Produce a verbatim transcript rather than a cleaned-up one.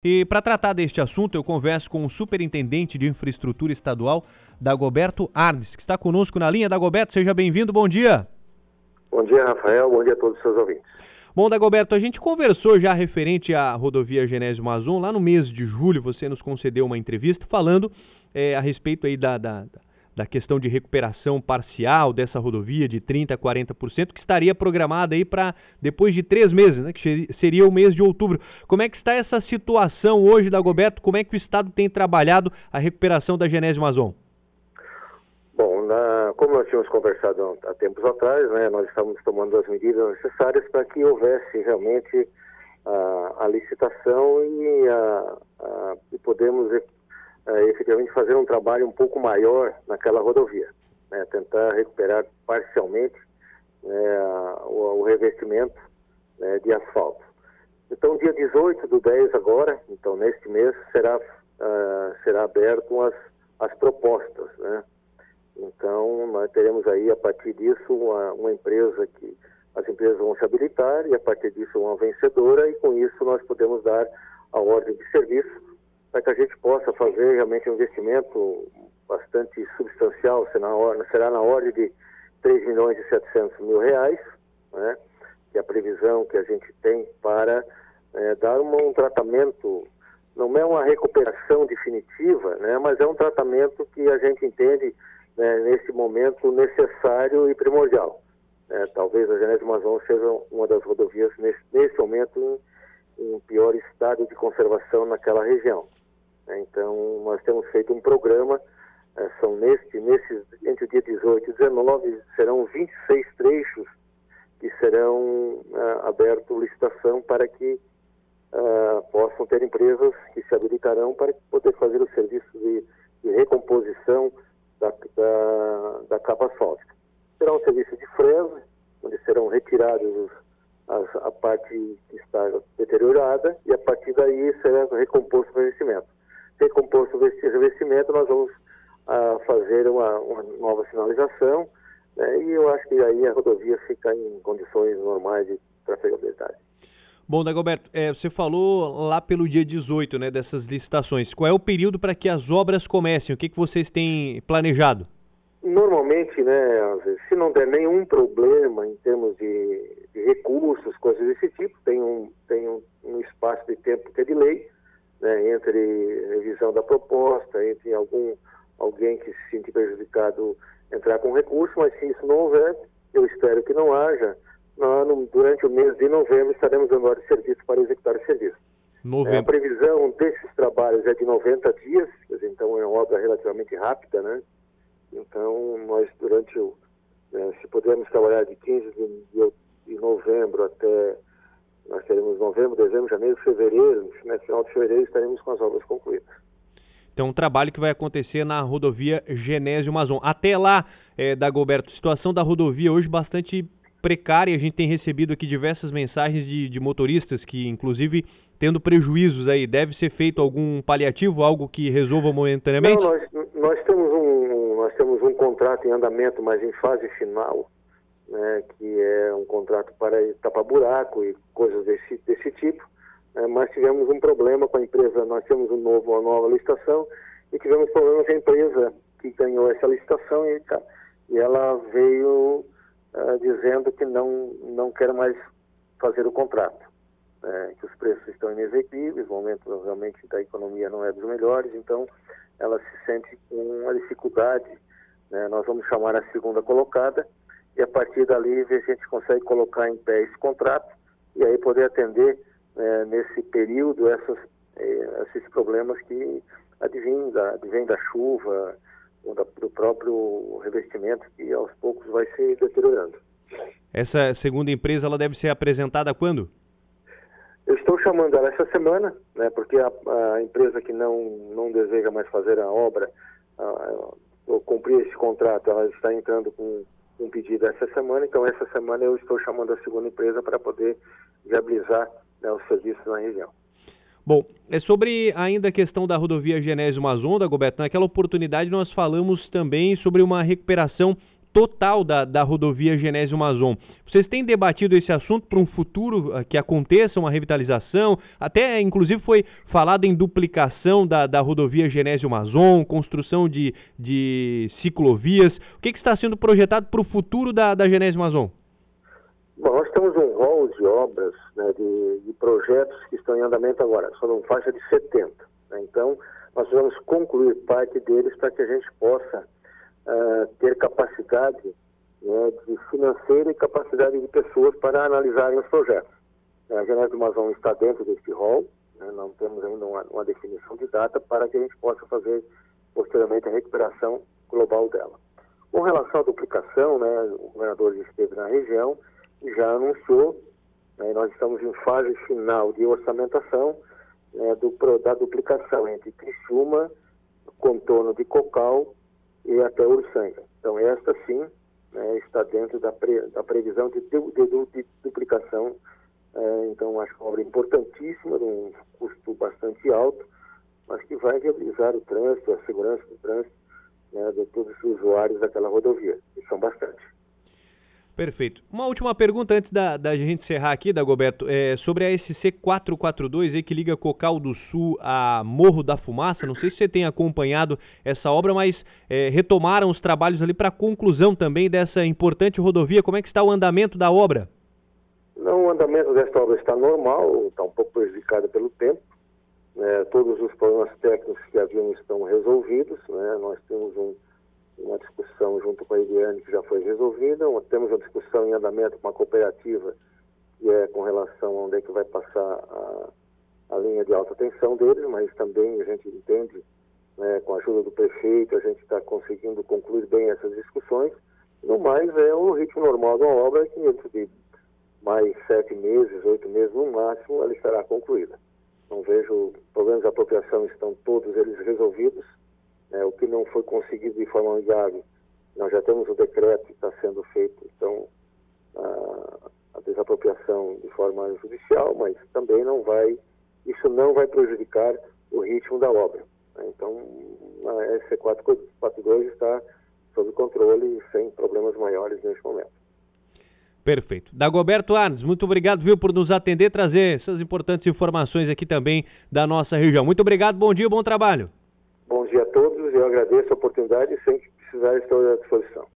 E para tratar deste assunto, eu converso com o Superintendente de Infraestrutura Estadual, Dagoberto Arnes, que está conosco na linha. Dagoberto, seja bem-vindo, bom dia. Bom dia, Rafael, bom dia a todos os seus ouvintes. Bom, Dagoberto, a gente conversou já referente à rodovia Genésio Mazon, lá no mês de julho você nos concedeu uma entrevista falando é, a respeito aí da, da, da questão de recuperação parcial dessa rodovia de trinta por cento a quarenta por cento, que estaria programada aí para depois de três meses, né, que seria o mês de outubro. Como é que está essa situação hoje, Dagoberto? Como é que o Estado tem trabalhado a recuperação da Genésio Mazon? Bom, na, como nós tínhamos conversado há tempos atrás, né, nós estamos tomando as medidas necessárias para que houvesse realmente a, a licitação e, a, a, e podemos a, efetivamente fazer um trabalho um pouco maior naquela rodovia, né, tentar recuperar parcialmente né, a, o, o revestimento né, de asfalto. Então, dia dezoito do dez agora, então neste mês, será, uh, será aberto as, as propostas, né? Então, nós teremos aí, a partir disso, uma, uma empresa que as empresas vão se habilitar e, a partir disso, uma vencedora e, com isso, nós podemos dar a ordem de serviço para que a gente possa fazer realmente um investimento bastante substancial, será na, or- será na ordem de três milhões e setecentos mil reais, né, que é a previsão que a gente tem para é, dar uma, um tratamento, não é uma recuperação definitiva, né, mas é um tratamento que a gente entende né, nesse momento necessário e primordial. É, talvez a Genésio Mazon seja uma das rodovias nesse, nesse momento em, em pior estado de conservação naquela região. É, então, nós temos feito um programa, é, são neste, nesses, entre o dia dezoito e dezenove, serão vinte e seis trechos que serão é, abertos licitação para que é, possam ter empresas que se habilitarão para poder fazer o serviço de, de recomposição Da, da, da capa asfáltica. Será um serviço de fresa, onde serão retirados os, as, a parte que está deteriorada e a partir daí será recomposto o revestimento. Recomposto o revestimento, nós vamos ah, fazer uma, uma nova sinalização né, e eu acho que aí a rodovia fica em condições normais de trafegabilidade. Bom, Dagoberto, é, você falou lá pelo dia dezoito, né, dessas licitações. Qual é o período para que as obras comecem? O que, que vocês têm planejado? Normalmente, né, se não der nenhum problema em termos de, de recursos, coisas desse tipo, tem um, tem um, um espaço de tempo que é de lei, né, entre revisão da proposta, entre algum, alguém que se sente prejudicado entrar com recurso, mas se isso não houver, eu espero que não haja, nós, durante o mês de novembro estaremos dando ordem de serviço para executar o serviço. É, a previsão desses trabalhos é de noventa dias, quer dizer, então é uma obra relativamente rápida, né? Então, nós durante o... Né, se pudermos trabalhar de quinze de, de novembro até... Nós teremos novembro, dezembro, janeiro, fevereiro, no final de fevereiro estaremos com as obras concluídas. Então, um trabalho que vai acontecer na rodovia Genésio Mazon. Até lá, é, Dagoberto, situação da rodovia hoje bastante precária. A gente tem recebido aqui diversas mensagens de, de motoristas que, inclusive, tendo prejuízos aí, deve ser feito algum paliativo, algo que resolva momentaneamente? Não, nós, nós, temos um, nós temos um contrato em andamento, mas em fase final, né, que é um contrato para tapa-buraco e coisas desse, desse tipo, né, mas tivemos um problema com a empresa, nós temos um novo, uma nova licitação e tivemos problemas com a empresa que ganhou essa licitação e, e ela veio uh, dizendo que não, não quer mais fazer o contrato. É, que os preços estão inexequíveis, o momento realmente da economia não é dos melhores, então ela se sente com uma dificuldade, né? Nós vamos chamar a segunda colocada e a partir dali ver se a gente consegue colocar em pé esse contrato e aí poder atender é, nesse período essas, é, esses problemas que advêm da, advêm da chuva ou da, do próprio revestimento que aos poucos vai se deteriorando. Essa segunda empresa ela deve ser apresentada quando? Eu estou chamando ela essa semana, né, porque a, a empresa que não, não deseja mais fazer a obra, a, ou cumprir esse contrato, ela está entrando com um pedido essa semana, então essa semana eu estou chamando a segunda empresa para poder viabilizar, né, os serviços na região. Bom, é sobre ainda a questão da rodovia Genésio Mazon, Dagoberto, naquela oportunidade nós falamos também sobre uma recuperação total da, da rodovia Genésio Mazon. Vocês têm debatido esse assunto para um futuro uh, que aconteça uma revitalização? Até, inclusive, foi falado em duplicação da, da rodovia Genésio Mazon, construção de, de ciclovias. O que, que está sendo projetado para o futuro da, da Genésio Mazon? Bom, nós temos um rol de obras, né, de, de projetos que estão em andamento agora, só numa faixa de setenta. Né? Então, nós vamos concluir parte deles para que a gente possa uh, ter capacidade, né, de financeira e capacidade de pessoas para analisarem os projetos. A Genésio Mazon está dentro deste rol, né, não temos ainda uma, uma definição de data para que a gente possa fazer posteriormente a recuperação global dela. Com relação à duplicação, né, o governador esteve na região e já anunciou, né, nós estamos em fase final de orçamentação, né, do, da duplicação entre Criciúma, contorno de Cocal e até Uruçanga. Então esta sim, né, está dentro da, pre, da previsão de, de, de, de duplicação. É, então acho que é uma obra importantíssima, de um custo bastante alto, mas que vai viabilizar o trânsito, a segurança do trânsito, né, de todos os usuários daquela rodovia, que são bastante. Perfeito. Uma última pergunta antes da, da gente encerrar aqui, Dagoberto, é sobre a S C quatrocentos e quarenta e dois aí, que liga Cocal do Sul a Morro da Fumaça. Não sei se você tem acompanhado essa obra, mas é, retomaram os trabalhos ali para a conclusão também dessa importante rodovia. Como é que está o andamento da obra? Não, o andamento desta obra está normal, está um pouco prejudicado pelo tempo. Né, todos os problemas técnicos que haviam estão resolvidos. Né, nós temos um uma discussão junto com a Iriane que já foi resolvida, temos uma discussão em andamento com a cooperativa, que é com relação a onde é que vai passar a, a linha de alta tensão deles, mas também a gente entende, né, com a ajuda do prefeito, a gente está conseguindo concluir bem essas discussões. No mais, é o ritmo normal de uma obra que dentro de mais sete meses, oito meses no máximo, ela estará concluída. Não vejo problemas de apropriação, estão todos eles resolvidos. É, o que não foi conseguido de forma amigável, nós já temos o decreto que está sendo feito, então, a, a desapropriação de forma judicial, mas também não vai, isso não vai prejudicar o ritmo da obra. Né? Então, a S C quatrocentos e quarenta e dois está sob controle e sem problemas maiores neste momento. Perfeito. Dagoberto Arnes, muito obrigado, viu, por nos atender, trazer essas importantes informações aqui também da nossa região. Muito obrigado, bom dia, bom trabalho. Bom dia a todos, eu agradeço a oportunidade e sempre que precisar estou à disposição.